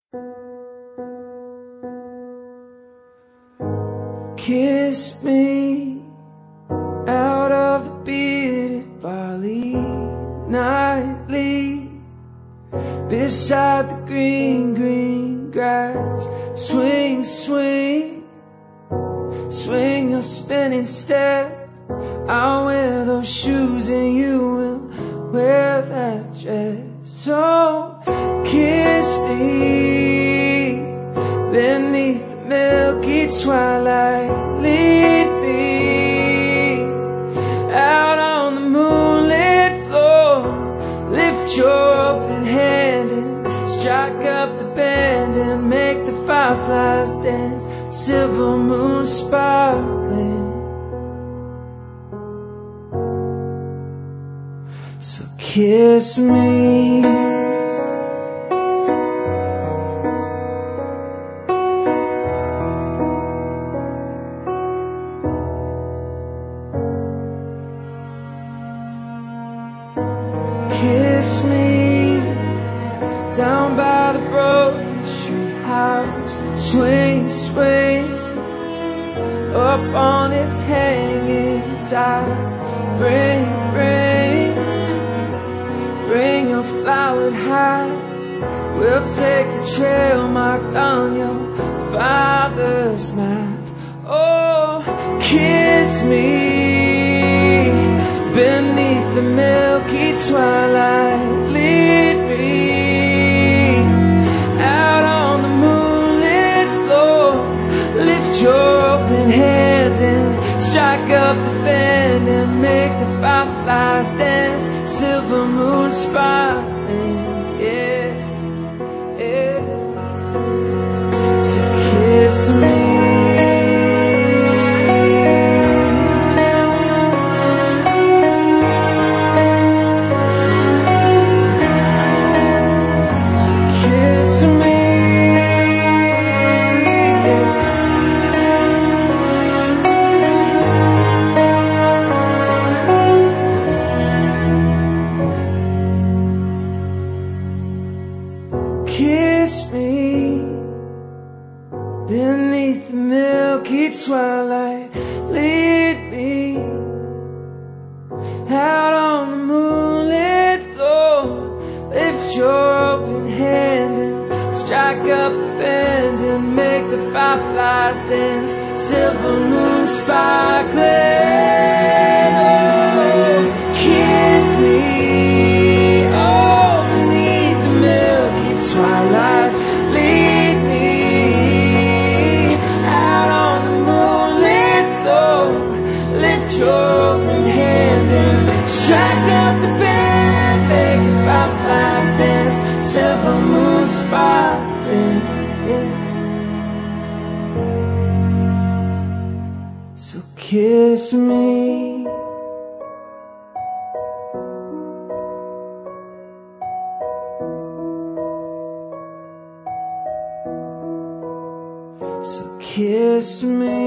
Kiss me out of the bearded barley nightly, beside the green, green grass. Swing, swing, swing your spinning step. I'll wear those shoes and you will wear that dress. So kiss me beneath the milky twilight. Lead me out on the moonlit floor. Lift your open hand and strike up the band and make the fireflies dance. Silver moon sparkling. So kiss me. Kiss me down by the broken tree house. Swing, swing up on its hanging tide. Bring, bring, bring your flowered hat. We'll take the trail marked on your father's map. Oh, kiss me beneath the milky twilight. Lead me out on the moonlit floor. Lift your open hands and strike up the band and make the fireflies dance. Silver moon sparkling, yeah, yeah. So kiss me. Kiss me beneath the milky twilight. Lead me out on the moonlit floor. Lift your open hand and strike up the band and make the fireflies dance. Silver moon sparkling. Oh, kiss me, oh, beneath the milky twilight. Lead me out on the moonlit floor. Lift your open hand and strike up the band and make the fireflies dance. Silver moon sparkling, yeah. So kiss me. So kiss me.